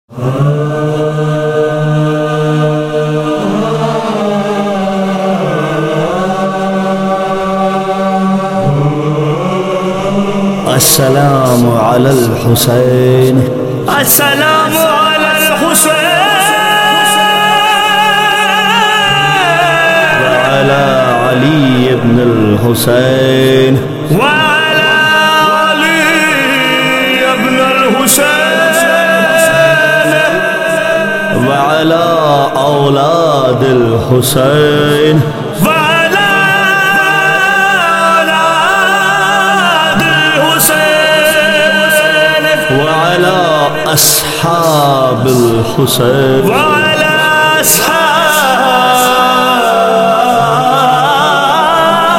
السلام علی الحسین، السلام علی الحسین وعلی علی ابن الحسین وعلی علی ابن الحسین وعلی اولاد الحسین وعلی اولاد الحسین وعلی اصحاب الحسین وعلی اصحاب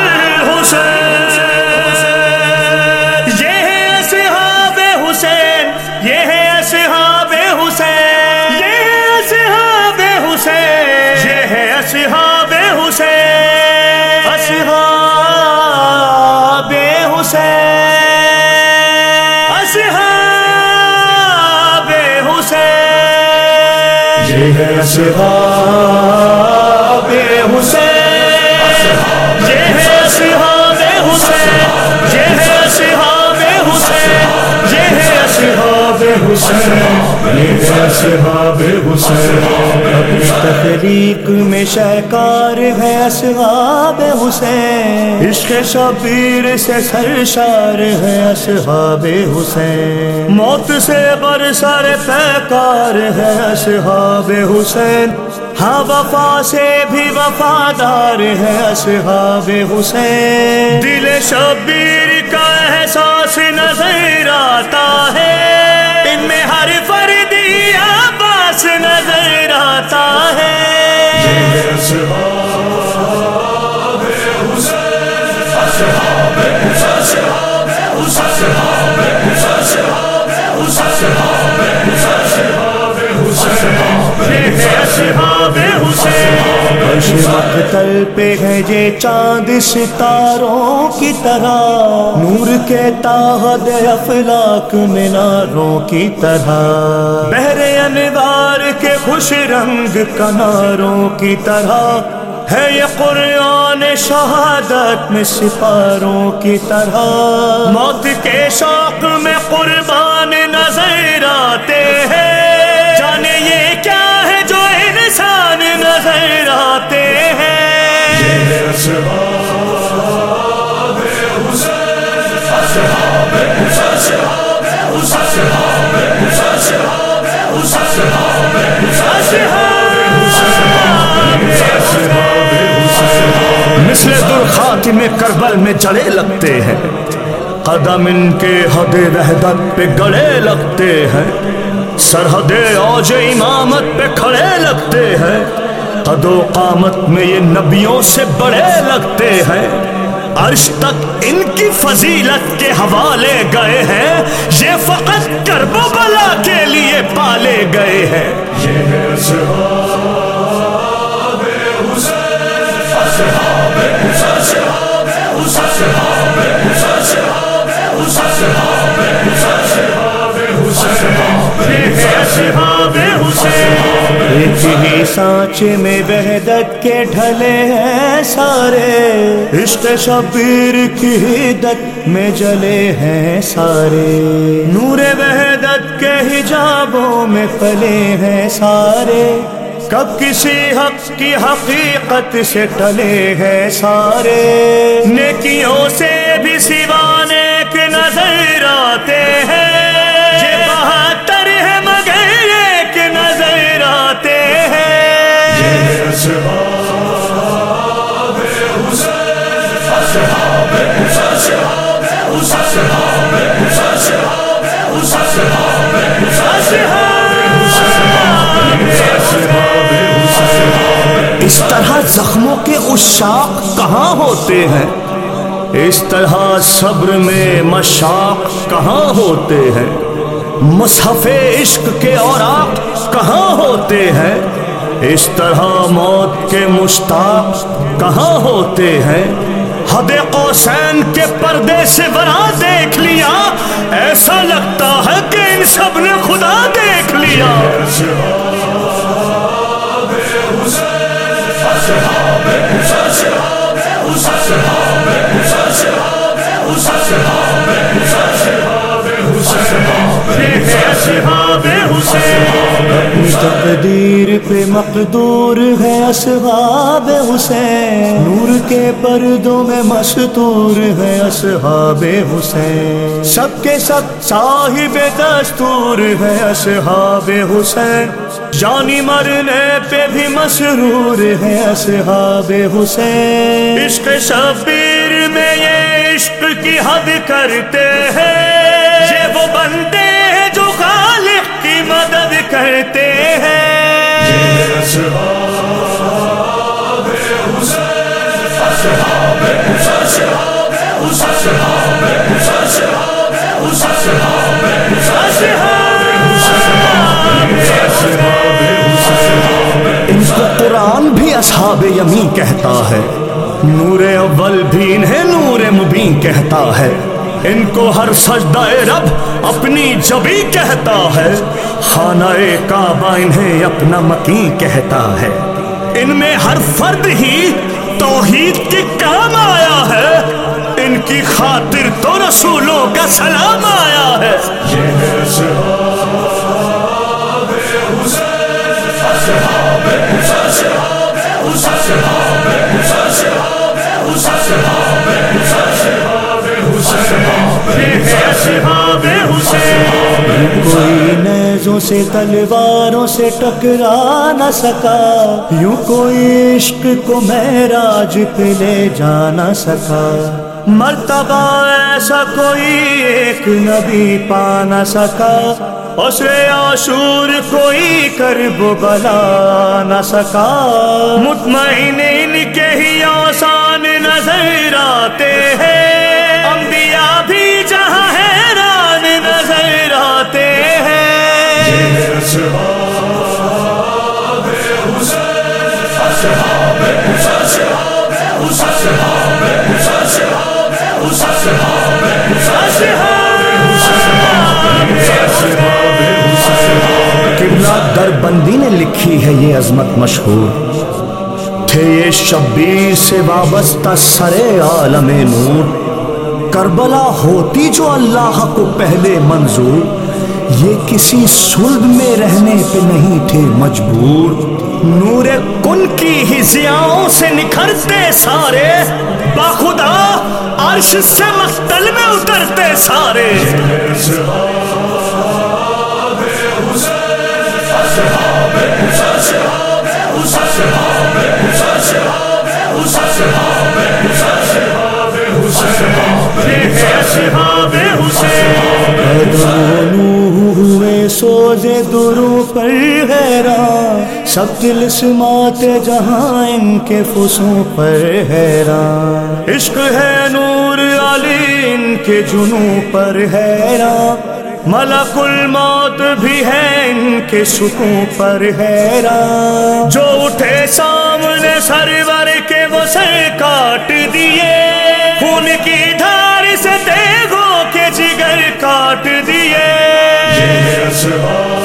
الحسین۔ یہ ہے اصحاب حسین، یہ ہے اصحاب حسین، یہ ہے اصحاب حسین، یہ ہے اصحاب حسین، اصحاب حسین، اصحاب حسین، یہ ہے اصحاب حسین، یہ ہے اصحاب حسین، یہ ہے اصحاب حسین، یہ ہے اصحاب حسین، یہ ہے اصحاب حسین۔ اس تحریک میں شہکار ہے اصحاب حسین، عشق شبیر سے سرشار ہے اصحاب حسین، موت سے برسر پیکار ہے اصحاب حسین، ہاں وفا سے بھی وفادار ہے اصحاب حسین، دل شبیر کا احساس نظر آتا ہے، ان میں ہر فردی عباس نظر آتا ہے۔ عرش مقتل پہ ہے یہ چاند ستاروں کی طرح، نور کے تاحد افلاک میناروں کی طرح، بحر انوار کے خوش رنگ کناروں کی طرح، ہے یہ قرآن شہادت میں سپاروں کی طرح، موت کے شوق میں قربان نظر آتے ہیں، جانے یہ کیا ہے جو انسان نظر آتے ہیں۔ مثل درخاتم کربل میں جڑے لگتے ہیں، قدم ان کے حد وحدت پہ گڑے لگتے ہیں، سرحد اوج امامت پہ کھڑے لگتے ہیں، قد و قامت میں یہ نبیوں سے بڑے لگتے ہیں، عرش تک ان کی فضیلت کے حوالے گئے ہیں، یہ فقط کرب و بلا کے لیے پالے گئے ہیں۔ ایک ہی سانچے میں وحدت کے ڈھلے ہیں سارے، عشق شبیر کی حدت میں جلے ہیں سارے، نور وحدت کے حجابوں میں پلے ہیں سارے، کب کسی حق کی حقیقت سے ٹلے ہیں سارے، نیکیوں سے بھی سوا نیک نظر آتے ہیں، یہ بہتر ہے مگر ایک نظر آتے ہیں۔ اس طرح زخموں کے عشاق کہاں ہوتے ہیں، اس طرح صبر میں مشاق کہاں ہوتے ہیں، مصحف عشق کے اوراق کہاں ہوتے ہیں، اس طرح موت کے مشتاق کہاں ہوتے ہیں، حد قوسین کے پردے سے برا دیکھ لیا، ایسا لگتا ہے کہ ان سب نے خدا دیکھ لیا۔ किया। अपनी तकदीर पे मकदूर है असहाब हुसैन, नूर के पर्दों में मस्तूर है असहाब हुसैन, सबके सब साहिब दस्तूर है असहाब हुसैन, जानी मरने पे भी मसरूर है असहाब हुसैन। इश्क शबीर में ये इश्क की हद करते हैं, ये वो बंदे हैं जो खालिक की मदद करते हैं। इनको कुरान भी असहाब यमीन कहता है, नूरे अव्वल भी इन्हें नूरे मुबीन कहता है। इनको हर सजदाए रब अपनी जबी कहता है, खानाए काबा इन्हें अपना मकीन कहता है। इनमें हर फर्द ही तौहीद के काम आया है, इनकी खातिर तो रसूलों का सलाम आया है। कोई नेज़ों से तलवारों से टकरा न सका, यूं कोई इश्क को महराज पे ले जा न सका, मर्तबा ऐसा कोई एक नबी पा न सका, उसे आशूर कोई करब बला न सका। मुतमईन इनके ही आसान नजर आते हैं, अंबिया भी जहां हैरान नजर आते हैं। किबला दरबंदी ने लिखी है ये अजमत मशहूर, थे ये शब्बीर से वाबस्ता सरे आलमे नूर, करबला होती जो अल्लाह को पहले मंजूर, ये किसी सुल्ब में रहने पे नहीं थे मजबूर, नूरे कुन की ही ज़ियाओं से निखरते सारे, बाखुदा अर्श से मख्तल में उतरते सारे। हुए सोजे दुरू पर हैरान, सब तिलिस्माते जहां इनके फुसों पर हैरान, इश्क है नूर अली इनके जुनू पर हैरान, मलकुल मौत भी है इनके सुकून पर हैरान, जो उठे सामने सरवर के वो सर काट दिए, खून की धार से तेगों के जिगर काट दिए।